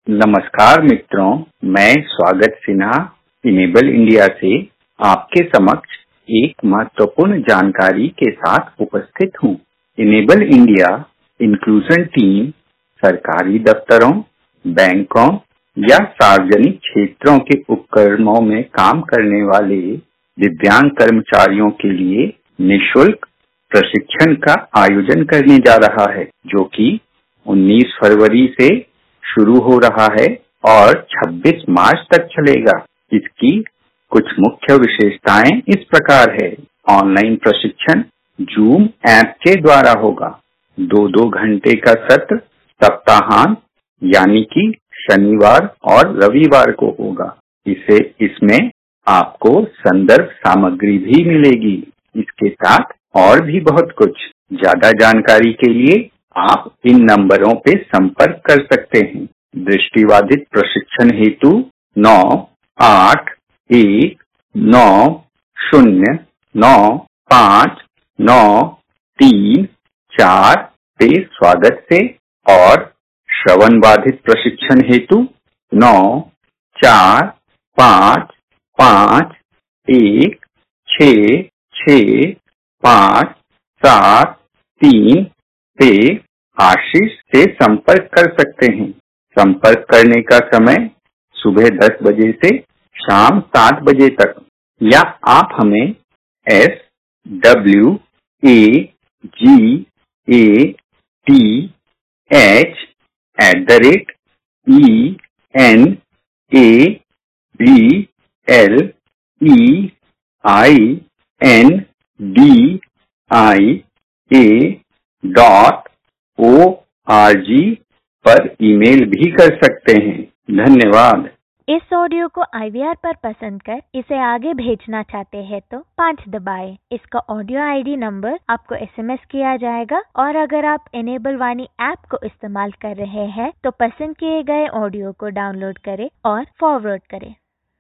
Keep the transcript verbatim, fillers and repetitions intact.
नमस्कार मित्रों, मैं स्वागत सिन्हा इनेबल इंडिया से आपके समक्ष एक महत्वपूर्ण जानकारी के साथ उपस्थित हूँ। इनेबल इंडिया इंक्लूजन टीम सरकारी दफ्तरों, बैंकों या सार्वजनिक क्षेत्रों के उपक्रमों में काम करने वाले दिव्यांग कर्मचारियों के लिए निःशुल्क प्रशिक्षण का आयोजन करने जा रहा है, जो कि उन्नीस फरवरी से शुरू हो रहा है और छब्बीस मार्च तक चलेगा। इसकी कुछ मुख्य विशेषताएं इस प्रकार है। ऑनलाइन प्रशिक्षण जूम ऐप के द्वारा होगा। दो दो घंटे का सत्र सप्ताहांत यानी कि शनिवार और रविवार को होगा। इसे इसमें आपको संदर्भ सामग्री भी मिलेगी। इसके साथ और भी बहुत कुछ। ज्यादा जानकारी के लिए आप इन नंबरों पे संपर्क कर सकते हैं। दृष्टिबाधित प्रशिक्षण हेतु नौ आठ एक नौ शून्य नौ पाँच नौ तीन चार पे स्वागत से और श्रवण बाधित प्रशिक्षण हेतु नौ चार पाँच पाँच एक छ छ पाँच सात तीन पे आशीष से संपर्क कर सकते हैं। संपर्क करने का समय सुबह दस बजे से शाम सात बजे तक, या आप हमें S W A G A T H at the rate E N A B L E I N D I A dot O R G पर ईमेल भी कर सकते हैं। धन्यवाद। इस ऑडियो को आई वी आर पर पसंद कर इसे आगे भेजना चाहते हैं तो पाँच दबाएं। इसका ऑडियो आई डी नंबर आपको एस एम एस किया जाएगा, और अगर आप इनेबल वाणी ऐप को इस्तेमाल कर रहे हैं तो पसंद किए गए ऑडियो को डाउनलोड करें और फॉरवर्ड करें।